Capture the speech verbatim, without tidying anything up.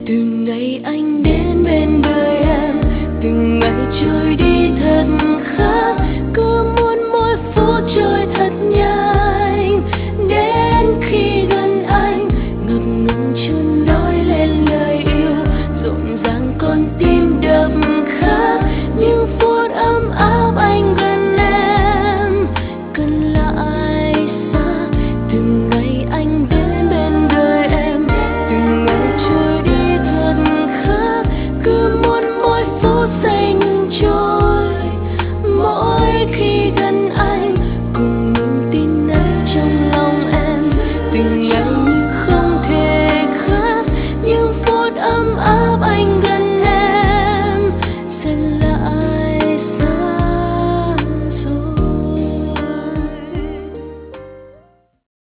từ ngày anh đến bên đời em, từng ngày trôi đi thật